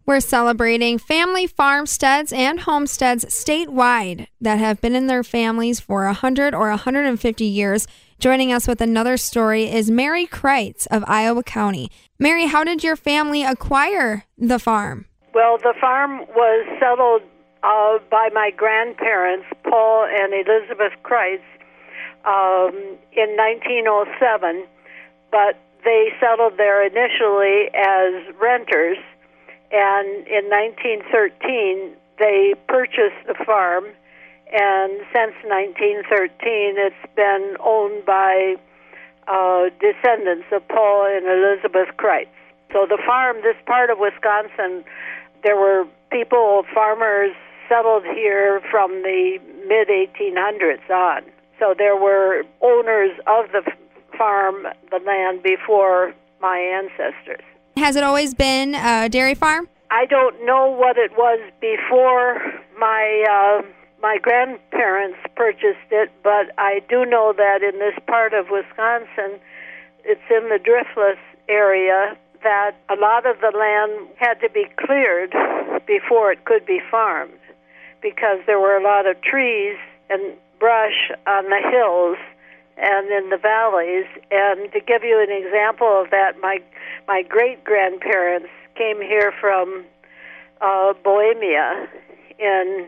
We're celebrating family farmsteads and homesteads statewide that have been in their families for 100 or 150 years. Joining us with another story is Mary Kreitz of Iowa County. Mary, how did your family acquire the farm? Well, the farm was settled by my grandparents, Paul and Elizabeth Kreitz, in 1907, but they settled there initially as renters, and in 1913 they purchased the farm, and since 1913 it's been owned by descendants of Paul and Elizabeth Kreitz. So the farm, this part of Wisconsin, there were people, farmers, settled here from the mid-1800s on. So there were owners of the farm, the land, before my ancestors. Has it always been a dairy farm? I don't know what it was before my grandparents purchased it, but I do know that in this part of Wisconsin, it's in the driftless area, that a lot of the land had to be cleared before it could be farmed, because there were a lot of trees and brush on the hills and in the valleys. And to give you an example of that, my great-grandparents came here from Bohemia in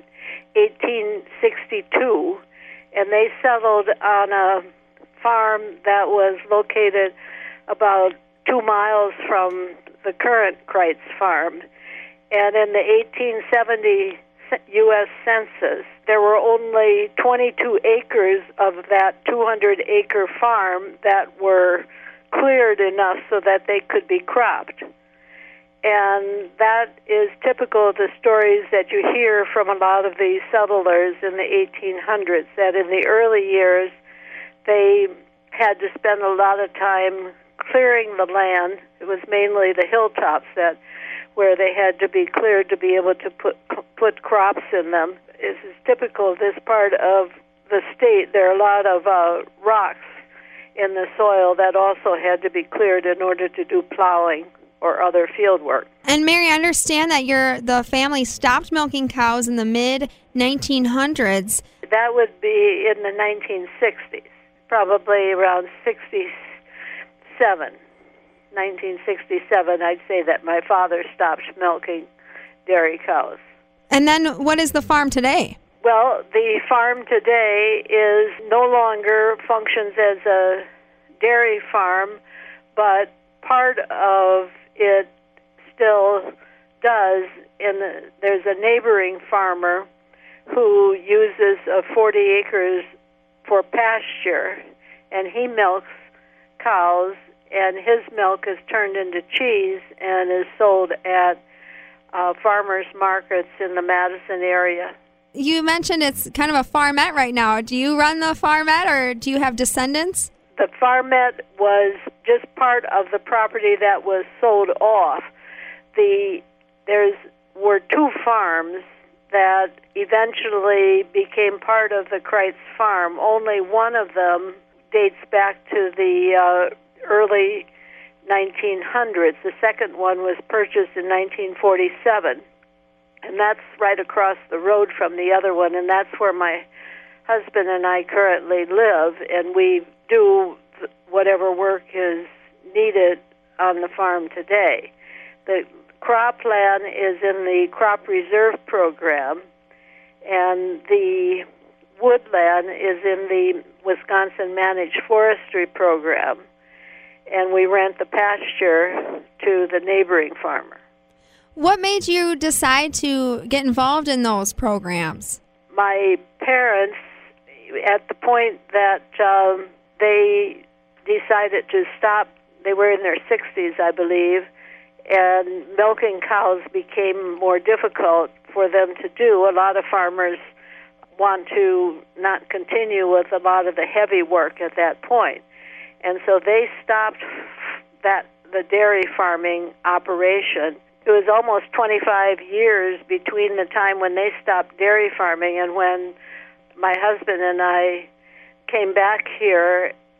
1862, and they settled on a farm that was located about 2 miles from the current Kreitz farm. And in the 1870 U.S. Census, there were only 22 acres of that 200-acre farm that were cleared enough so that they could be cropped. And that is typical of the stories that you hear from a lot of these settlers in the 1800s, that in the early years they had to spend a lot of time clearing the land. It was mainly the hilltops where they had to be cleared to be able to put crops in them. This is typical of this part of the state. There are a lot of rocks in the soil that also had to be cleared in order to do plowing or other field work. And Mary, I understand that the family stopped milking cows in the mid-1900s. That would be in the 1960s, probably around 1967, I'd say that my father stopped milking dairy cows. And then what is the farm today? Well, the farm today no longer functions as a dairy farm, but part of it still does. There's a neighboring farmer who uses 40 acres for pasture, and he milks cows, and his milk is turned into cheese and is sold at farmers markets in the Madison area. You mentioned it's kind of a farmette right now. Do you run the farmette, or do you have descendants? The farmette was just part of the property that was sold off. There were 2 farms that eventually became part of the Kreitz farm. Only one of them dates back to the early 1900s. The second one was purchased in 1947, and that's right across the road from the other one, and that's where my husband and I currently live, and we do whatever work is needed on the farm today. The cropland is in the crop reserve program, and the woodland is in the Wisconsin Managed Forestry program, and we rent the pasture to the neighboring farmer. What made you decide to get involved in those programs? My parents, at the point that they decided to stop, they were in their 60s, I believe, and milking cows became more difficult for them to do. A lot of farmers want to not continue with a lot of the heavy work at that point. And so they stopped the dairy farming operation. It was almost 25 years between the time when they stopped dairy farming and when my husband and I came back here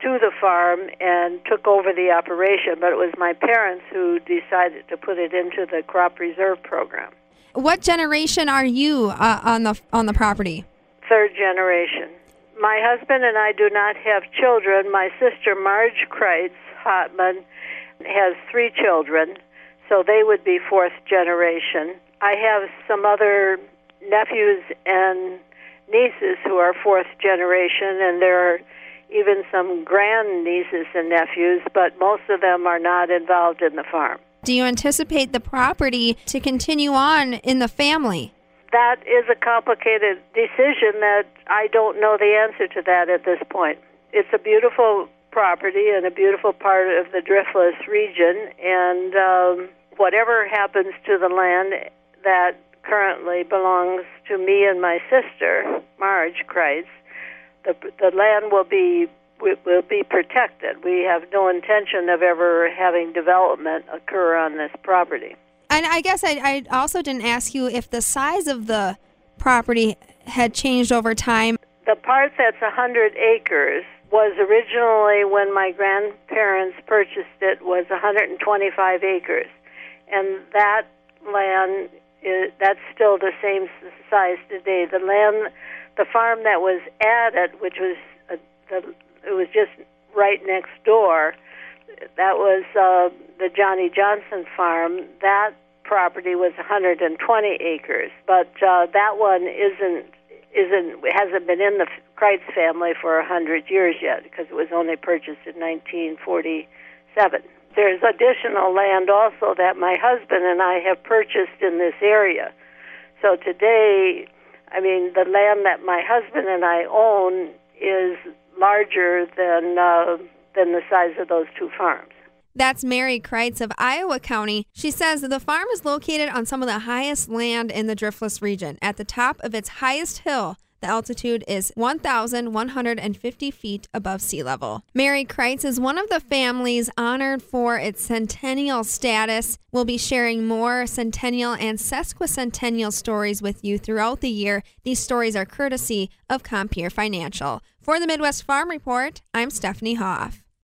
to the farm and took over the operation, but it was my parents who decided to put it into the crop reserve program. What generation are you on the property? Third generation. My husband and I do not have children. My sister Marge Kreitz Hotman has 3 children, so they would be fourth generation. I have some other nephews and nieces who are fourth generation, and there are even some grandnieces and nephews, but most of them are not involved in the farm. Do you anticipate the property to continue on in the family? That is a complicated decision that I don't know the answer to that at this point. It's a beautiful property and a beautiful part of the Driftless region, and whatever happens to the land that currently belongs to me and my sister, Marge Kreitz, the land will be protected. We have no intention of ever having development occur on this property. And I guess I also didn't ask you if the size of the property had changed over time. The part that's 100 acres was originally, when my grandparents purchased it, was 125 acres. And that land, that's still the same size today. The farm that was added, which was it was just right next door, that was the Johnny Johnson farm. That property was 120 acres, but that one hasn't been in the Kreitz family for 100 years yet, because it was only purchased in 1947. There's additional land also that my husband and I have purchased in this area. So today, I mean, the land that my husband and I own is larger than the size of those 2 farms. That's Mary Kreitz of Iowa County. She says that the farm is located on some of the highest land in the Driftless region. At the top of its highest hill, the altitude is 1,150 feet above sea level. Mary Kreitz is one of the families honored for its centennial status. We'll be sharing more centennial and sesquicentennial stories with you throughout the year. These stories are courtesy of Compeer Financial. For the Midwest Farm Report, I'm Stephanie Hoff.